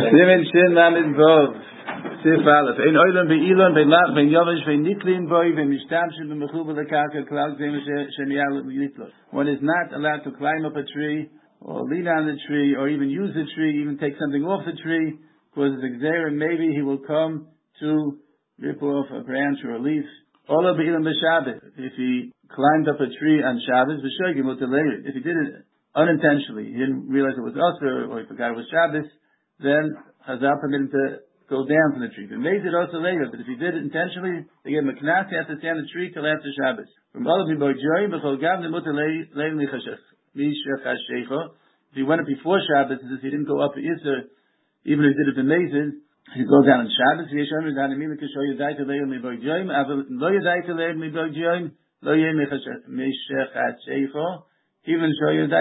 Simen Shin Lamed Vov. Sif Aleph. Ein Oilon ve'ilon ve'lach ve'yovish ve'niklin boi ve'mishtamshin ve'mechubel lekaka klal zem she'niyal yitlot. One is not allowed to climb up a tree or lean on the tree or even use the tree, even take something off the tree, because it's exer and maybe he will come to rip off a branch or a leaf. Ola ve'ilon b'Shabbos. If he climbed up a tree on Shabbos, v'shoigim u'telei. If he did it unintentionally, he didn't realize it was usher or he forgot it was Shabbos, then Chazal permitted him to go down from the tree. If he made it also later, but if he did it intentionally, they gave him a knas, he has to stay on the tree till after Shabbos. If he went up before Shabbos, as if he didn't go up the Isser, even if he did it b'mezid, he goes down on Shabbos. Even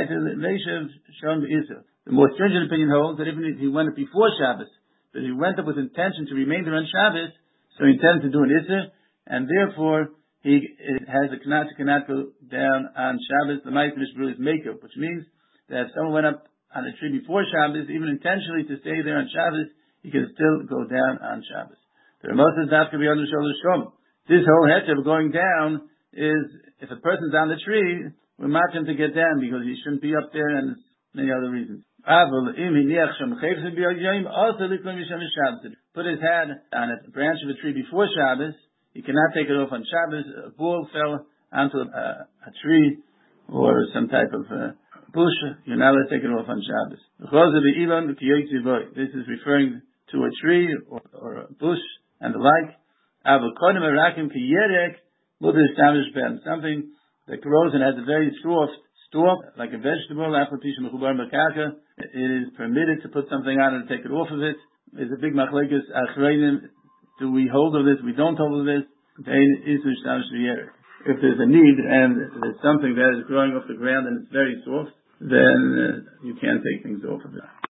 the more stringent opinion holds that even if he went up before Shabbos, but he went up with intention to remain there on Shabbos, so he intends to do an Isser, and therefore it has a knas, cannot go down on Shabbos. The Ma'aser Mishbru is makeup, which means that if someone went up on a tree before Shabbos, even intentionally to stay there on Shabbos, he can still go down on Shabbos. The Ramos says that could be under Sholosh Shom. This whole heter of going down is if a person's on the tree, we match him to get down because he shouldn't be up there, and many other reasons. Put his hand on a branch of a tree before Shabbos. He cannot take it off on Shabbos. A ball fell onto a tree or some type of bush. You're not allowed to take it off on Shabbos. This is referring to a tree or a bush and the like. Something that grows and has a very soft stalk, like a vegetable. It is permitted to put something on it and take it off of it. There's a big machlekes achreinim. Do we hold of this? We don't hold of this. If there's a need and there's something that is growing off the ground and it's very soft, then you can't take things off of it.